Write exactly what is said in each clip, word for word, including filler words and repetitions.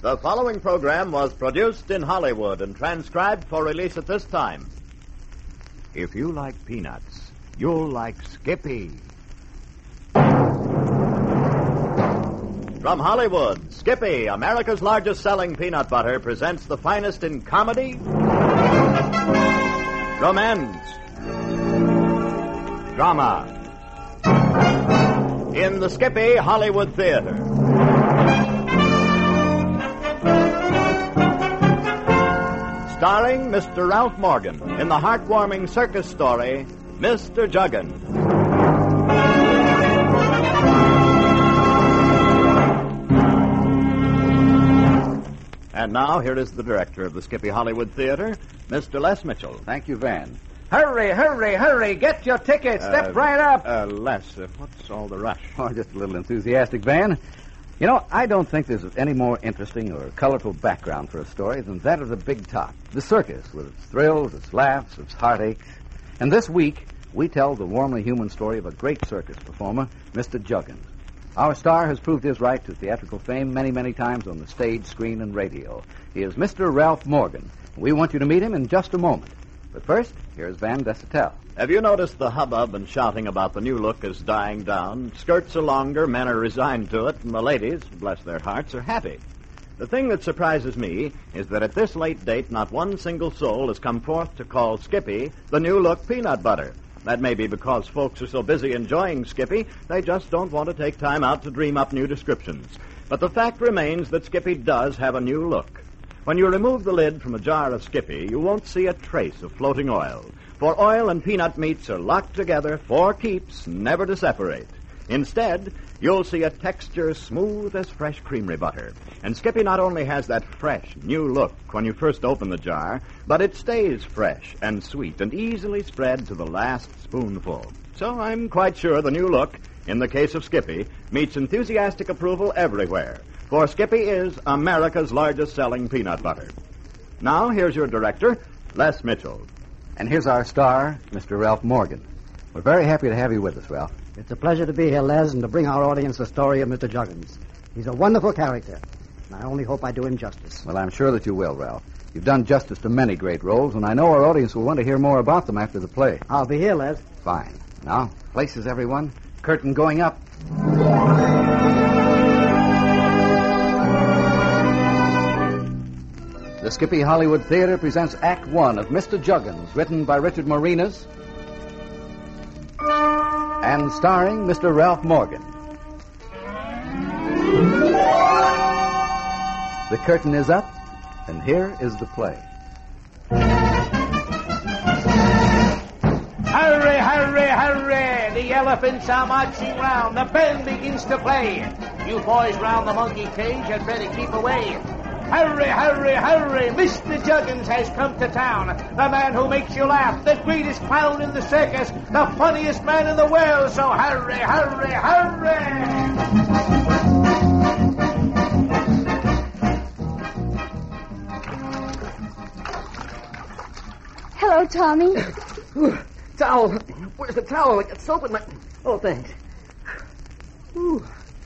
The following program was produced in Hollywood and transcribed for release at this time. If you like peanuts, you'll like Skippy. From Hollywood, Skippy, America's largest selling peanut butter, presents the finest in comedy, romance, drama, in the Skippy Hollywood Theater. Starring Mister Ralph Morgan in the heartwarming circus story, Mister Juggins. And now, here is the director of the Skippy Hollywood Theater, Mister Les Mitchell. Thank you, Van. Hurry, hurry, hurry. Get your ticket. Step Uh, right up. Uh, Les, uh, what's all the rush? Oh, just a little enthusiastic, Van. You know, I don't think there's any more interesting or colorful background for a story than that of the Big Top, the circus, with its thrills, its laughs, its heartaches. And this week, we tell the warmly human story of a great circus performer, Mister Juggins. Our star has proved his right to theatrical fame many, many times on the stage, screen, and radio. He is Mister Ralph Morgan. We want you to meet him in just a moment. But first, here's Van Dessatel. Have you noticed the hubbub and shouting about the new look is dying down? Skirts are longer, men are resigned to it, and the ladies, bless their hearts, are happy. The thing that surprises me is that at this late date, not one single soul has come forth to call Skippy the new look peanut butter. That may be because folks are so busy enjoying Skippy, they just don't want to take time out to dream up new descriptions. But the fact remains that Skippy does have a new look. When you remove the lid from a jar of Skippy, you won't see a trace of floating oil. For oil and peanut meats are locked together for keeps, never to separate. Instead, you'll see a texture smooth as fresh creamery butter. And Skippy not only has that fresh, new look when you first open the jar, but it stays fresh and sweet and easily spread to the last spoonful. So I'm quite sure the new look, in the case of Skippy, meets enthusiastic approval everywhere. For Skippy is America's largest selling peanut butter. Now, here's your director, Les Mitchell. And here's our star, Mister Ralph Morgan. We're very happy to have you with us, Ralph. It's a pleasure to be here, Les, and to bring our audience the story of Mister Juggins. He's a wonderful character, and I only hope I do him justice. Well, I'm sure that you will, Ralph. You've done justice to many great roles, and I know our audience will want to hear more about them after the play. I'll be here, Les. Fine. Now, places, everyone. Curtain going up. The Skippy Hollywood Theater presents Act One of Mister Juggins, written by Richard Marinas and starring Mister Ralph Morgan. The curtain is up, and here is the play. Hurry, hurry, hurry. The elephants are marching round. The band begins to play. You boys round the monkey cage had better keep away. Hurry, hurry, hurry. Mister Juggins has come to town. The man who makes you laugh. The greatest clown in the circus. The funniest man in the world. So hurry, hurry, hurry. Hello, Tommy. Towel. Where's the towel? I got soap in my... Oh, thanks. Ooh.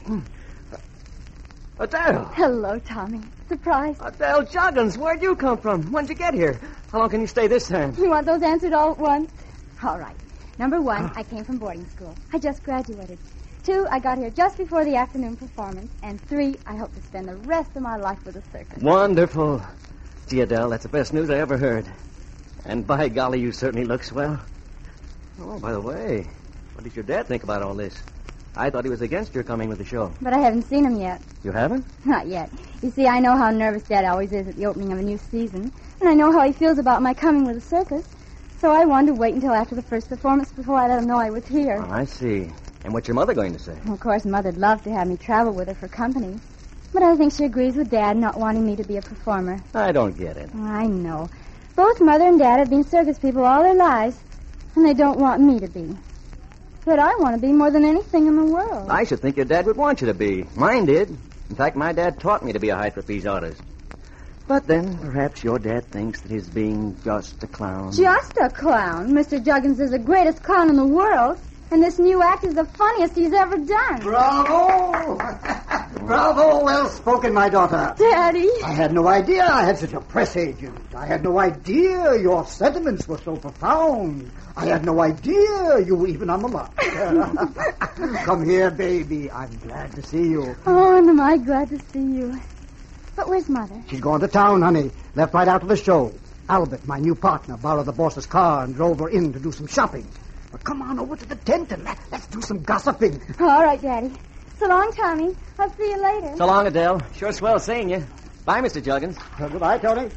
Adele. Hello, Tommy. Surprise. Adele Juggins, where'd you come from? When'd you get here? How long can you stay this time? You want those answered all at once? All right. Number one, I came from boarding school. I just graduated. Two, I got here just before the afternoon performance. And three, I hope to spend the rest of my life with a circus. Wonderful. Gee, Adele, that's the best news I ever heard. And by golly, you certainly look swell. Oh, by the way, what did your dad think about all this? I thought he was against your coming with the show. But I haven't seen him yet. You haven't? Not yet. You see, I know how nervous Dad always is at the opening of a new season. And I know how he feels about my coming with the circus. So I wanted to wait until after the first performance before I let him know I was here. Oh, I see. And what's your mother going to say? Well, of course, Mother'd love to have me travel with her for company. But I think she agrees with Dad not wanting me to be a performer. I don't get it. I know. Both Mother and Dad have been circus people all their lives, and they don't want me to be. But I want to be more than anything in the world. I should think your dad would want you to be. Mine did. In fact, my dad taught me to be a high trapeze artist. But then, perhaps your dad thinks that his being just a clown... Just a clown? Mister Juggins is the greatest clown in the world, and this new act is the funniest he's ever done. Bravo! Bravo, well spoken, my daughter. Daddy. I had no idea I had such a press agent. I had no idea your sentiments were so profound. I had no idea you were even on the lot. Come here, baby. I'm glad to see you. Oh, and am I glad to see you. But where's Mother? She's gone to town, honey. Left right after the show. Albert, my new partner, borrowed the boss's car and drove her in to do some shopping. But come on over to the tent and let, let's do some gossiping. All right, Daddy. So long, Tommy. I'll see you later. So long, Adele. Sure swell seeing you. Bye, Mister Juggins. Uh, goodbye, Tony.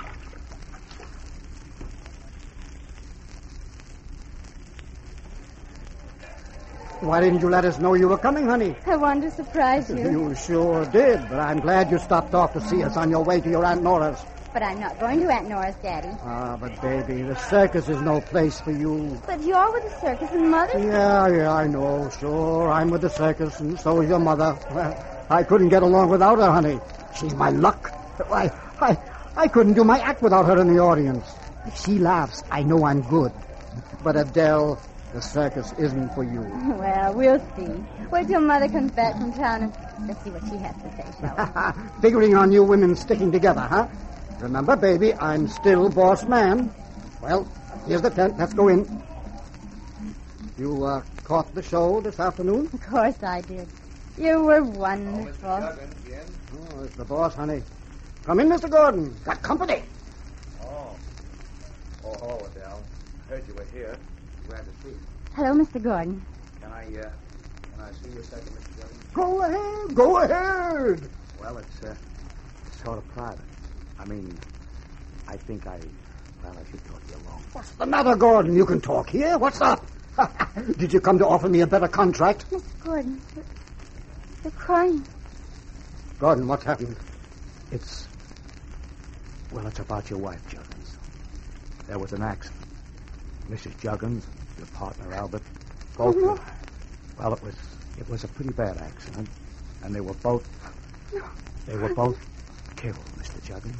Why didn't you let us know you were coming, honey? I wanted to surprise you. You sure did, but I'm glad you stopped off to see us on your way to your Aunt Nora's. But I'm not going to Aunt Nora's, Daddy. Ah, but, baby, the circus is no place for you. But you're with the circus and Mother? Yeah, yeah, I know. Sure, I'm with the circus, and so is your mother. Well, I couldn't get along without her, honey. She's my luck. I, I, I couldn't do my act without her in the audience. If she laughs, I know I'm good. But, Adele, the circus isn't for you. Well, we'll see. Wait till Mother comes back from town and let's see what she has to say, shall we? Figuring on you women sticking together, huh? Remember, baby, I'm still boss man. Well, here's the tent. Let's go in. You uh, caught the show this afternoon? Of course I did. You were wonderful. Oh, it's the boss, honey. Come in, Mister Gordon. Got company. Oh. Oh, hello, Adele. Heard you were here. Glad to see you. Hello, Mister Gordon. Can I, uh, can I see you a second, Mister Juggins? Go ahead. Go ahead. Well, it's, uh, sort of private. I mean, I think I, well, I should talk to you alone. What's the matter, Gordon? You can talk here. What's up? Did you come to offer me a better contract? Mister Gordon, you're, you're crying. Gordon, what's happened? It's, well, it's about your wife, Juggins. There was an accident. Missus Juggins, your partner, Albert, both Oh, no. were, well, it was, it was a pretty bad accident. And they were both, No. they were both killed, Mister Juggins.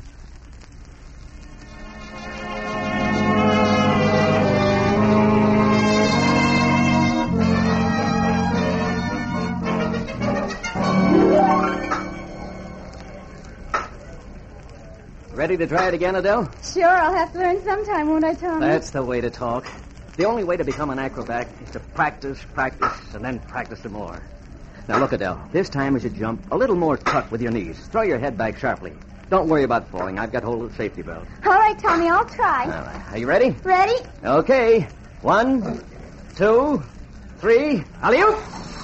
Ready to try it again, Adele? Sure, I'll have to learn sometime, won't I, Tommy? That's the way to talk. The only way to become an acrobat is to practice, practice, and then practice some more. Now, look, Adele. This time as you jump, a little more tuck with your knees. Throw your head back sharply. Don't worry about falling. I've got hold of the safety belt. All right, Tommy, I'll try. All right. Are you ready? Ready? Okay. One, two, three. Alley-oop!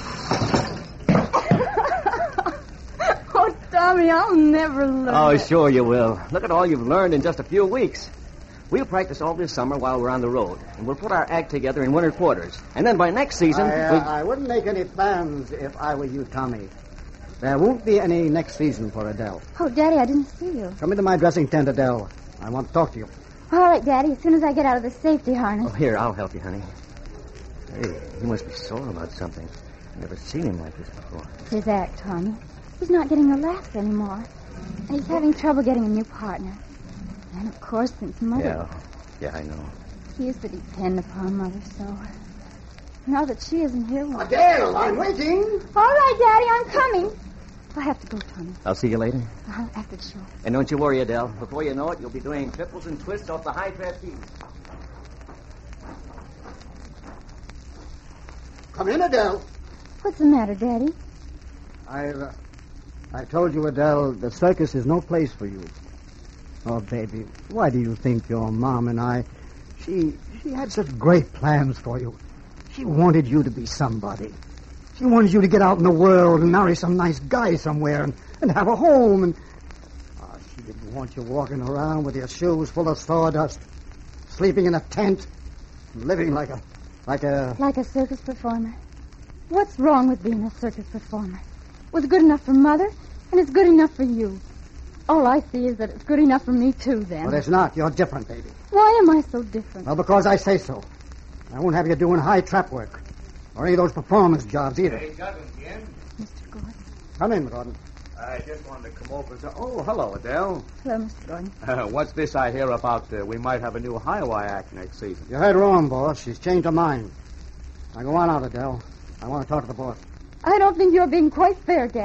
Oh, Tommy, I'll never learn. Oh, it. sure you will. Look at all you've learned in just a few weeks. We'll practice all this summer while we're on the road, and we'll put our act together in winter quarters. And then by next season... I, uh, we'll... I wouldn't make any plans if I were you, Tommy. There won't be any next season for Adele. Oh, Daddy, I didn't see you. Come into my dressing tent, Adele. I want to talk to you. All right, Daddy, as soon as I get out of the safety harness. Oh, here, I'll help you, honey. Hey, he must be sore about something. I've never seen him like this before. His act, Tommy. He's not getting the laughs anymore. And he's having trouble getting a new partner. And, of course, since Mother... Yeah, yeah, I know. He used to depend upon Mother so. Now that she isn't here... Well... Adele, I'm waiting. All right, Daddy, I'm coming. I have to go, Tommy. I'll see you later. Uh, after the show. And don't you worry, Adele. Before you know it, you'll be doing triples and twists off the high trapeze. Come in, Adele. What's the matter, Daddy? I, uh, I told you, Adele, the circus is no place for you. Oh, baby, why do you think your mom and I... She, she had such great plans for you. She wanted you to be somebody. She wanted you to get out in the world and marry some nice guy somewhere and, and have a home. And oh, she didn't want you walking around with your shoes full of sawdust, sleeping in a tent, living like a... like a... Like a circus performer. What's wrong with being a circus performer? It was good enough for Mother, and it's good enough for you. All I see is that it's good enough for me, too, then. But it's not. You're different, baby. Why am I so different? Well, because I say so. I won't have you doing high trap work. Or any of those performance jobs either. Hey, Juggins again. Mister Gordon. Come in, Gordon. I just wanted to come over and say, oh, hello, Adele. Hello, Mister Gordon. Uh, what's this I hear about uh, we might have a new high-wire act next season? You heard wrong, boss. She's changed her mind. Now go on out, Adele. I want to talk to the boss. I don't think you're being quite fair, Dad.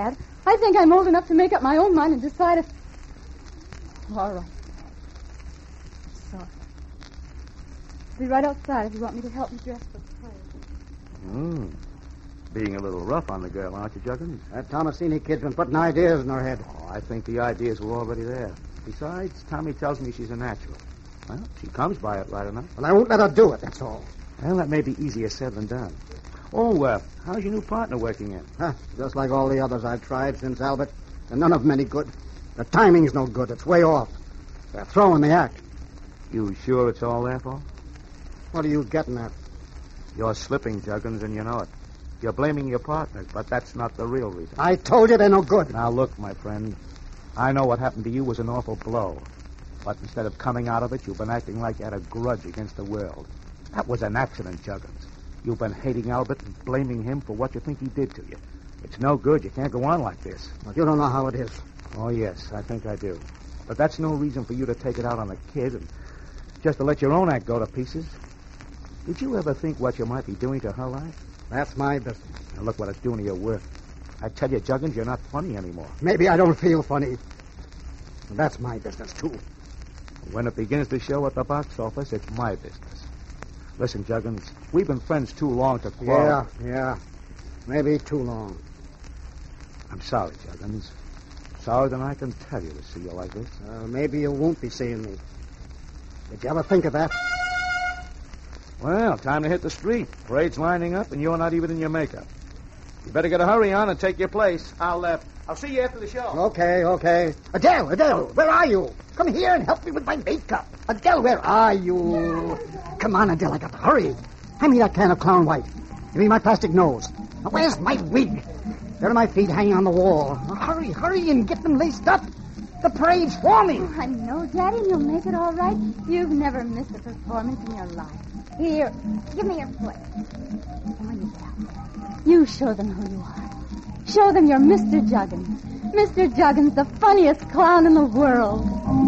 I think I'm old enough to make up my own mind and decide if... All right. Sorry. I'll be right outside if you want me to help me dress for the play. Hmm. Being a little rough on the girl, aren't you, Juggins? That Tomasini kid's been putting ideas in her head. Oh, I think the ideas were already there. Besides, Tommy tells me she's a natural. Well, she comes by it right enough. Well, I won't let her do it, that's all. Well, that may be easier said than done. Oh, uh, how's your new partner working in? Huh, just like all the others I've tried since Albert. And none of them any good. The timing's no good. It's way off. They're throwing the act. You sure it's all their fault? What are you getting at? You're slipping, Juggins, and you know it. You're blaming your partners, but that's not the real reason. I told you they're no good. Now, look, my friend. I know what happened to you was an awful blow. But instead of coming out of it, you've been acting like you had a grudge against the world. That was an accident, Juggins. You've been hating Albert and blaming him for what you think he did to you. It's no good. You can't go on like this. Well, you don't know how it is. Oh, yes, I think I do. But that's no reason for you to take it out on the kid and just to let your own act go to pieces. Did you ever think what you might be doing to her life? That's my business. Now, look what it's doing to your work. I tell you, Juggins, you're not funny anymore. Maybe I don't feel funny. But that's my business, too. When it begins to show at the box office, it's my business. Listen, Juggins, we've been friends too long to quarrel. Yeah, yeah. Maybe too long. I'm sorry, Juggins. Sorry than I can tell you to see you like this. Uh, maybe you won't be seeing me. Did you ever think of that? Well, time to hit the street. Parade's lining up, and you're not even in your makeup. You better get a hurry on and take your place. I'll, uh, I'll see you after the show. Okay, okay. Adele, Adele, where are you? Come here and help me with my makeup. Adele, where are you? Come on, Adele, I got to hurry. Hand me that can of clown white. Give me my plastic nose. Now, where's my wig? There are my feet hanging on the wall. Now, hurry, hurry and get them laced up. The parade's forming. Oh, I know, Daddy, and you'll make it all right. You've never missed a performance in your life. Here, give me your foot. Come on, you down. You show them who you are. Show them you're Mister Juggins. Mister Juggins, the funniest clown in the world.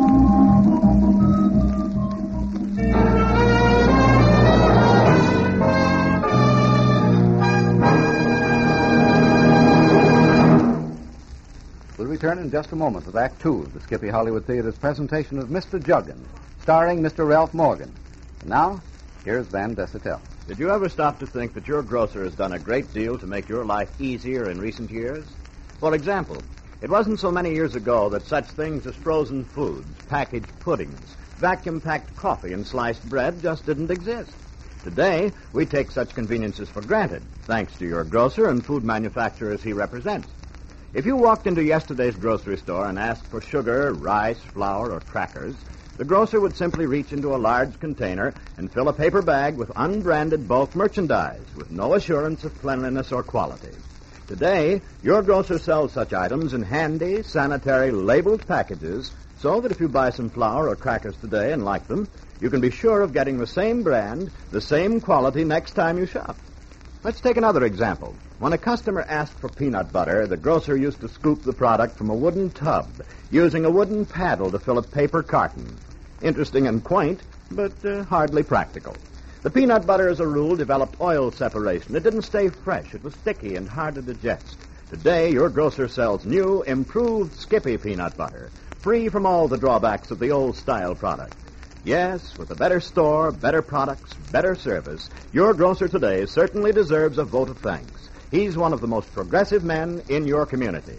We'll return in just a moment with Act Two of the Skippy Hollywood Theater's presentation of Mister Juggins, starring Mister Ralph Morgan. And now, here's Van Desitel. Did you ever stop to think that your grocer has done a great deal to make your life easier in recent years? For example, it wasn't so many years ago that such things as frozen foods, packaged puddings, vacuum-packed coffee, and sliced bread just didn't exist. Today, we take such conveniences for granted, thanks to your grocer and food manufacturers he represents. If you walked into yesterday's grocery store and asked for sugar, rice, flour, or crackers, the grocer would simply reach into a large container and fill a paper bag with unbranded bulk merchandise with no assurance of cleanliness or quality. Today, your grocer sells such items in handy, sanitary, labeled packages so that if you buy some flour or crackers today and like them, you can be sure of getting the same brand, the same quality next time you shop. Let's take another example. When a customer asked for peanut butter, the grocer used to scoop the product from a wooden tub, using a wooden paddle to fill a paper carton. Interesting and quaint, but uh, hardly practical. The peanut butter, as a rule, developed oil separation. It didn't stay fresh. It was sticky and hard to digest. Today, your grocer sells new, improved Skippy peanut butter, free from all the drawbacks of the old-style product. Yes, with a better store, better products, better service, your grocer today certainly deserves a vote of thanks. He's one of the most progressive men in your community.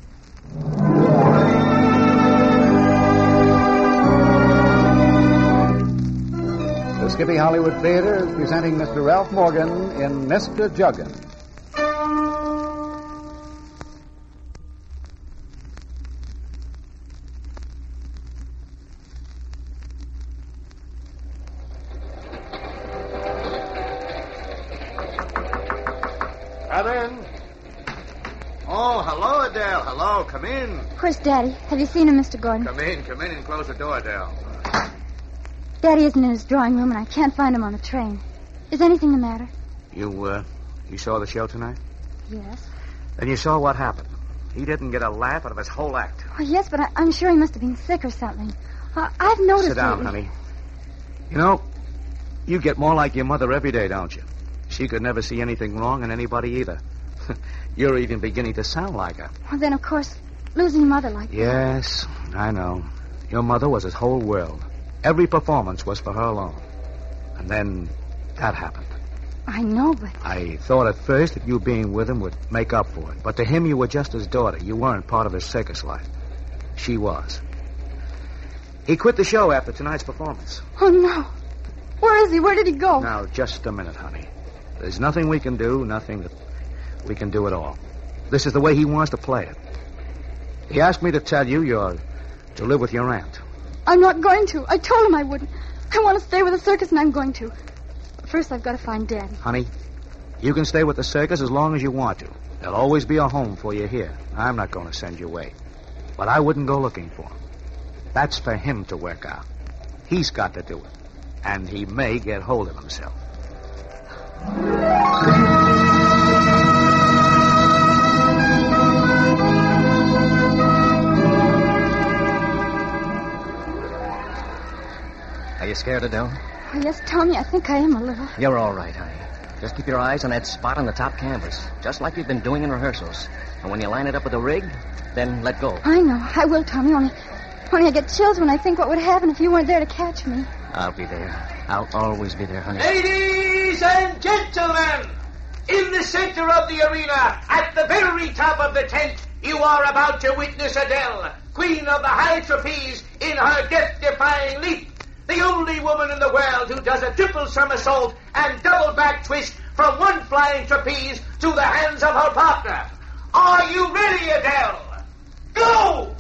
The Skippy Hollywood Theater is presenting Mister Ralph Morgan in Mister Juggins. Come in. Oh, hello, Adele. Hello, come in. Where's Daddy? Have you seen him, Mister Gordon? Come in, come in and close the door, Adele. Daddy isn't in his drawing room, and I can't find him on the train. Is anything the matter? You, uh, you saw the show tonight? Yes. Then you saw what happened. He didn't get a laugh out of his whole act. Oh, yes, but I, I'm sure he must have been sick or something. Uh, I've noticed... Sit down, lately... honey. You know, you get more like your mother every day, don't you? She could never see anything wrong in anybody either. You're even beginning to sound like her. Well, then, of course, losing mother like that. Yes, I know. Your mother was his whole world. Every performance was for her alone. And then that happened. I know, but... I thought at first that you being with him would make up for it. But to him, you were just his daughter. You weren't part of his circus life. She was. He quit the show after tonight's performance. Oh, no. Where is he? Where did he go? Now, just a minute, honey. There's nothing we can do, nothing that we can do at all. This is the way he wants to play it. He asked me to tell you you're to live with your aunt. I'm not going to. I told him I wouldn't. I want to stay with the circus, and I'm going to. But first, I've got to find Daddy. Honey, you can stay with the circus as long as you want to. There'll always be a home for you here. I'm not going to send you away. But I wouldn't go looking for him. That's for him to work out. He's got to do it. And he may get hold of himself. Are you scared, Adele? Oh, yes, Tommy, I think I am a little. You're all right, honey. Just keep your eyes on that spot on the top canvas, just like you've been doing in rehearsals. And when you line it up with the rig, then let go. I know. I will, Tommy, only, only I get chills when I think what would happen if you weren't there to catch me. I'll be there. I'll always be there, honey. Ladies and gentlemen, in the center of the arena, at the very top of the tent, you are about to witness Adele, queen of the high trapeze, in her death-defying leap. The only woman in the world who does a triple somersault and double back twist from one flying trapeze to the hands of her partner. Are you ready, Adele? Go!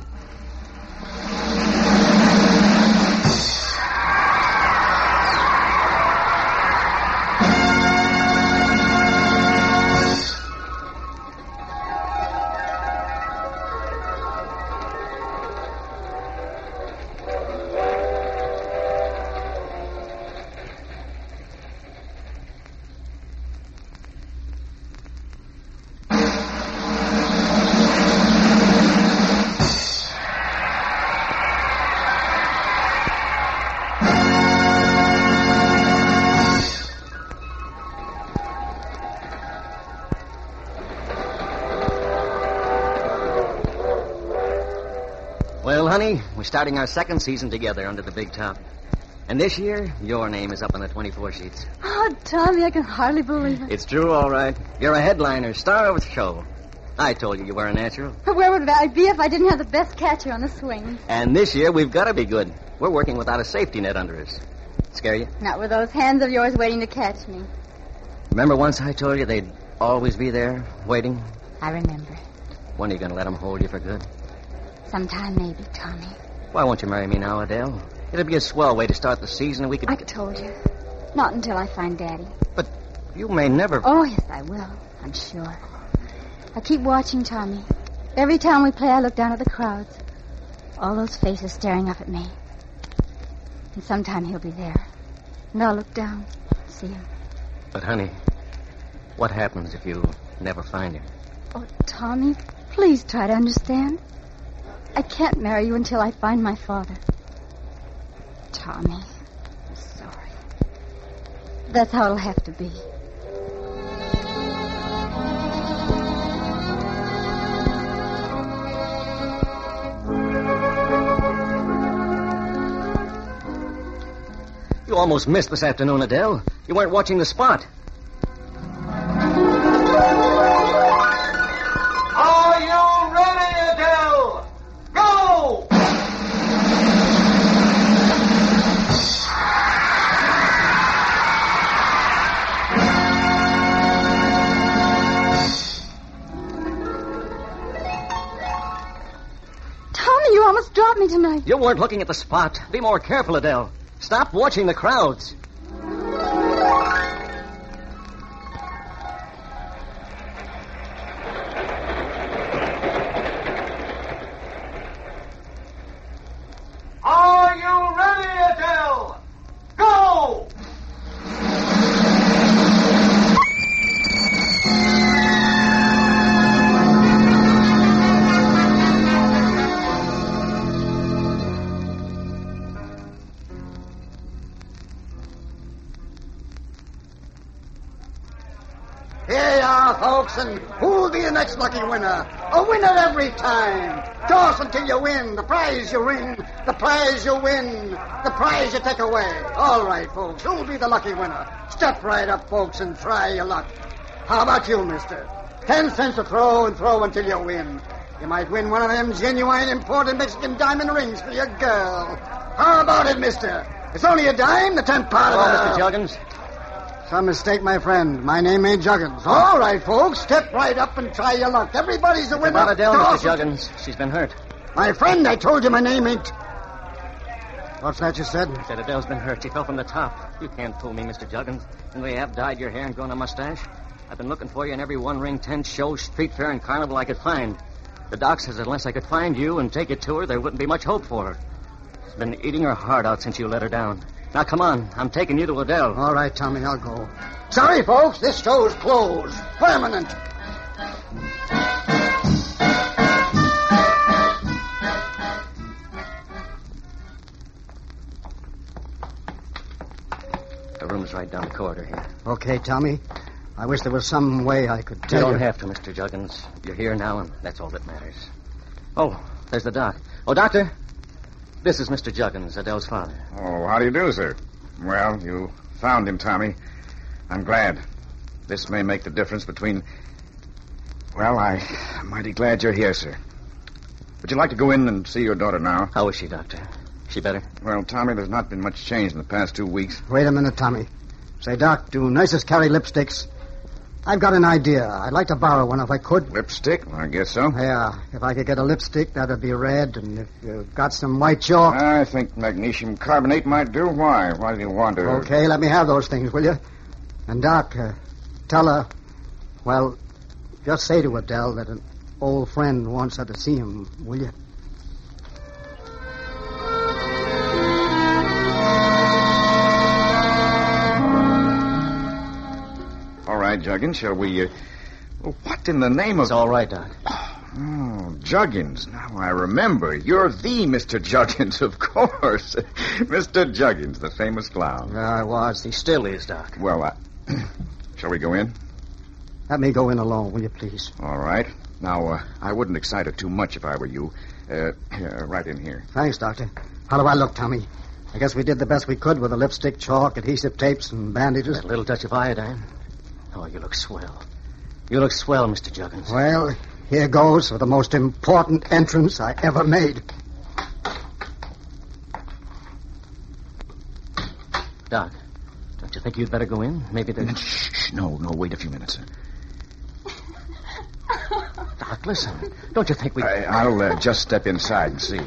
Well, honey, we're starting our second season together under the big top. And this year, your name is up on the twenty-four sheets. Oh, Tommy, I can hardly believe it. It's true, all right. You're a headliner, star of the show. I told you you were a natural. Where would I be if I didn't have the best catcher on the swing? And this year, we've got to be good. We're working without a safety net under us. Scare you? Not with those hands of yours waiting to catch me. Remember once I told you they'd always be there, waiting? I remember. When are you going to let them hold you for good? Sometime maybe, Tommy. Why won't you marry me now, Adele? It'd be a swell way to start the season, and we could... I told you. Not until I find Daddy. But you may never... Oh, yes, I will. I'm sure. I keep watching Tommy. Every time we play, I look down at the crowds. All those faces staring up at me. And sometime he'll be there. And I'll look down, see him. But, honey, what happens if you never find him? Oh, Tommy, please try to understand. I can't marry you until I find my father. Tommy, I'm sorry. That's how it'll have to be. You almost missed this afternoon, Adele. You weren't watching the spot. Are you ready, Adele? Go! Tommy, you almost dropped me tonight. You weren't looking at the spot. Be more careful, Adele. Stop watching the crowds. Are you ready, Adele? Go! folks, and who'll be the next lucky winner? A winner every time. Toss until you win. The prize you win. The prize you win. The prize you take away. All right, folks. Who'll be the lucky winner? Step right up, folks, and try your luck. How about you, mister? Ten cents a throw and throw until you win. You might win one of them genuine imported Mexican diamond rings for your girl. How about it, mister? It's only a dime, the tenth part of Hello, it. Mister Juggins. Some mistake, my friend. My name ain't Juggins. All right, folks. Step right up and try your luck. Everybody's a winner. About Adele, Toss Mister Juggins. She's been hurt. My friend, I told you my name ain't... What's that you said? I said Adele's been hurt. She fell from the top. You can't fool me, Mister Juggins. And they have dyed your hair and grown a mustache. I've been looking for you in every one-ring tent, show, street fair, and carnival I could find. The doc says unless I could find you and take you to her, there wouldn't be much hope for her. She's been eating her heart out since you let her down. Now, come on. I'm taking you to Adele. All right, Tommy, I'll go. Sorry, folks. This show's closed. Permanent. The room's right down the corridor here. Okay, Tommy. I wish there was some way I could You tell don't you. have to, Mister Juggins. You're here now, and that's all that matters. Oh, there's the doc. Oh, Doctor, this is Mister Juggins, Adele's father. Oh, how do you do, sir? Well, you found him, Tommy. I'm glad. This may make the difference between... Well, I, I'm mighty glad you're here, sir. Would you like to go in and see your daughter now? How is she, Doctor? She better? Well, Tommy, there's not been much change in the past two weeks. Wait a minute, Tommy. Say, Doc, do nurses carry lipsticks? I've got an idea. I'd like to borrow one if I could. Lipstick? Well, I guess so. Yeah, if I could get a lipstick, that'd be red, and if you've got some white chalk... I think magnesium carbonate might do. Why? Why do you want to... Okay, let me have those things, will you? And, Doc, uh, tell her... Well, just say to Adele that an old friend wants her to see him, will you? All right, Juggins, shall we... Uh... Well, what in the name of... It's all right, Doc. Oh, Juggins. Now I remember. You're the Mister Juggins, of course. Mister Juggins, the famous clown. Yeah, I was. He still is, Doc. Well, uh, shall we go in? Let me go in alone, will you, please? All right. Now, uh, I wouldn't excite it too much if I were you. Uh, here, right in here. Thanks, Doctor. How do I look, Tommy? I guess we did the best we could with the lipstick, chalk, adhesive tapes, and bandages. That little touch of iodine. Oh, you look swell. You look swell, Mister Juggins. Well, here goes for the most important entrance I ever made. Doc, don't you think you'd better go in? Maybe there's... Shh, shh, no, no, wait a few minutes. Doc, listen. Don't you think we... I, I'll uh, just step inside and see.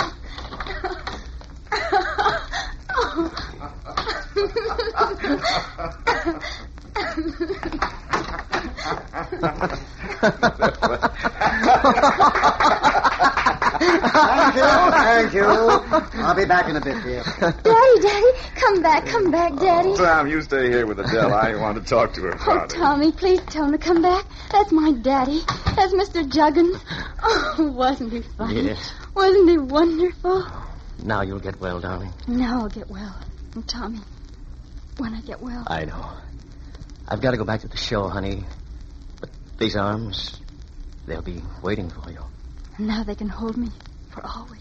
Thank you, thank you. I'll be back in a bit, dear. Daddy, Daddy, come back, come back, Daddy. Oh, Tom, you stay here with Adele. I want to talk to her Oh, father. Tommy, please tell him to come back. That's my daddy. That's Mister Juggins. Oh, wasn't he funny? Yes. Wasn't he wonderful? Now you'll get well, darling. Now I'll get well. And Tommy, when I get well... I know. I've got to go back to the show, honey. But these arms, they'll be waiting for you. And now they can hold me for always.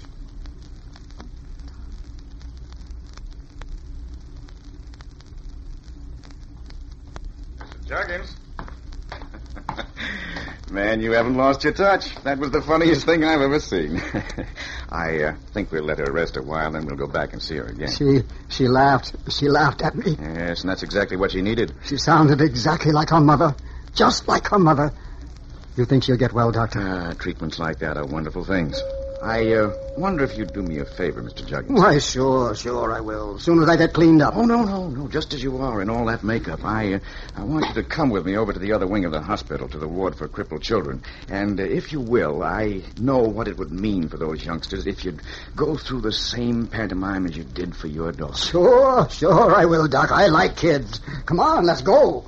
Juggins. Man, you haven't lost your touch. That was the funniest thing I've ever seen. I uh, think we'll let her rest a while, then we'll go back and see her again. She she laughed. She laughed at me. Yes, and that's exactly what she needed. She sounded exactly like her mother. Just like her mother. You think she'll get well, Doctor? Ah, treatments like that are wonderful things. I uh, wonder if you'd do me a favor, Mister Juggins. Why, sure, sure I will. As soon as I get cleaned up. Oh, no, no, no. Just as you are in all that makeup. I uh, I want you to come with me over to the other wing of the hospital, to the ward for crippled children. And uh, if you will, I know what it would mean for those youngsters if you'd go through the same pantomime as you did for your daughter. Sure, sure I will, Doc. I like kids. Come on, let's go.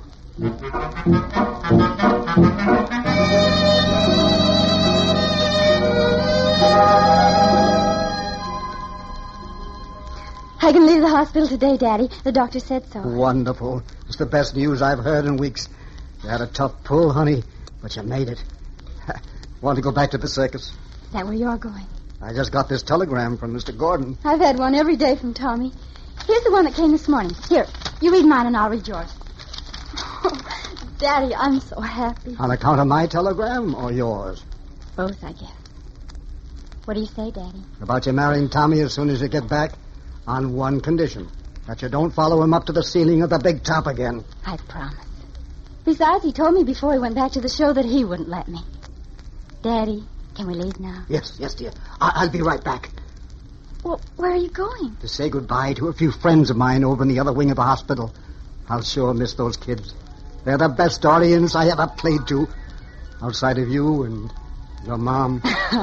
I can leave the hospital today, Daddy. The doctor said so. Wonderful. It's the best news I've heard in weeks. You had a tough pull, honey. but you made it. Want to go back to the circus? Is that where you're going? I just got this telegram from Mister Gordon. I've had one every day from Tommy. Here's the one that came this morning. Here, you read mine and I'll read yours. Oh, Daddy, I'm so happy. On account of my telegram or yours? Both, I guess. What do you say, Daddy? About you marrying Tommy as soon as you get back, on one condition. That you don't follow him up to the ceiling of the big top again. I promise. Besides, he told me before he went back to the show that he wouldn't let me. Daddy, can we leave now? Yes, yes, dear. I- I'll be right back. Well, where are you going? To say goodbye to a few friends of mine over in the other wing of the hospital. I'll sure miss those kids. They're the best audience I ever played to. Outside of you and your mom.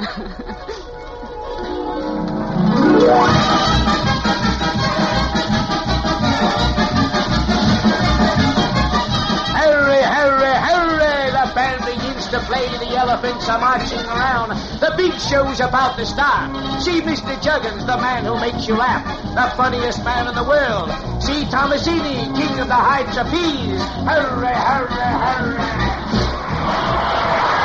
Hurry, hurry, hurry! The band begins to play. The elephants are marching around. The big show's about to start. See Mister Juggins, the man who makes you laugh. The funniest man in the world. See Tomasini, king of the high trapeze. Hurry, hurry, hurry!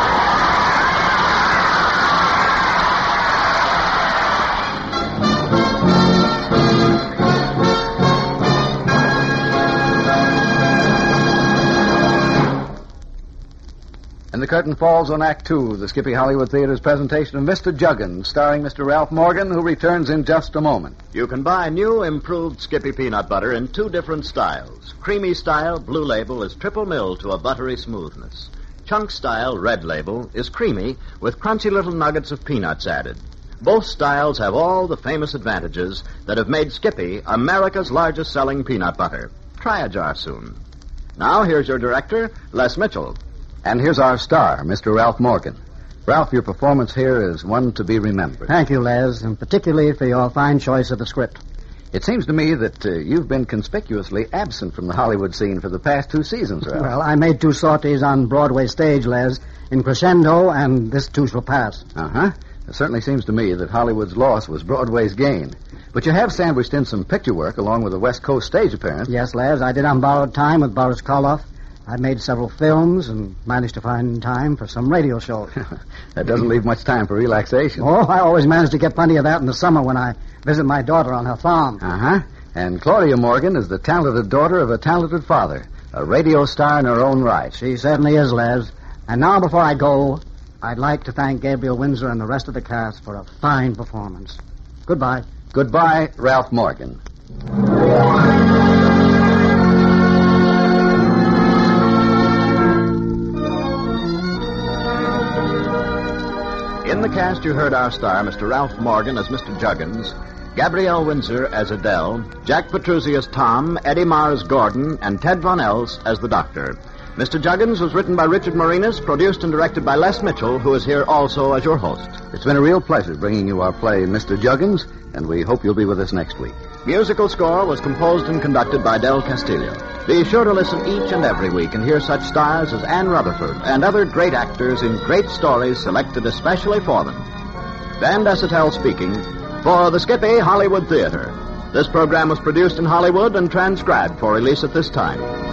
And the curtain falls on Act Two of the Skippy Hollywood Theater's presentation of Mister Juggins, starring Mister Ralph Morgan, who returns in just a moment. You can buy new, improved Skippy peanut butter in two different styles. Creamy style, Blue Label, is triple milled to a buttery smoothness. Chunk style, Red Label, is creamy with crunchy little nuggets of peanuts added. Both styles have all the famous advantages that have made Skippy America's largest selling peanut butter. Try a jar soon. Now, here's your director, Les Mitchell. And here's our star, Mister Ralph Morgan. Ralph, your performance here is one to be remembered. Thank you, Les, and particularly for your fine choice of the script. It seems to me that uh, you've been conspicuously absent from the Hollywood scene for the past two seasons, Ralph. Well, I made two sorties on Broadway stage, Les, in Crescendo, and this too shall pass. Uh-huh. It certainly seems to me that Hollywood's loss was Broadway's gain. But you have sandwiched in some picture work along with a West Coast stage appearance. Yes, Les, I did on borrowed time with Boris Karloff. I made several films and managed to find time for some radio shows. That doesn't leave much time for relaxation. Oh, I always manage to get plenty of that in the summer when I visit my daughter on her farm. Uh-huh. And Claudia Morgan is the talented daughter of a talented father, a radio star in her own right. She certainly is, Les. And now, before I go, I'd like to thank Gabriel Windsor and the rest of the cast for a fine performance. Goodbye. Goodbye, Ralph Morgan. In the cast, you heard our star, Mister Ralph Morgan, as Mister Juggins, Gabrielle Windsor as Adele, Jack Petruzzi as Tom, Eddie Marr as Gordon, and Ted Von Els as the Doctor. Mister Juggins was written by Richard Marinas, produced and directed by Les Mitchell, who is here also as your host. It's been a real pleasure bringing you our play, Mister Juggins, and we hope you'll be with us next week. Musical score was composed and conducted by Del Castillo. Be sure to listen each and every week and hear such stars as Anne Rutherford and other great actors in great stories selected especially for them. Dan Desautels speaking for the Skippy Hollywood Theater. This program was produced in Hollywood and transcribed for release at this time.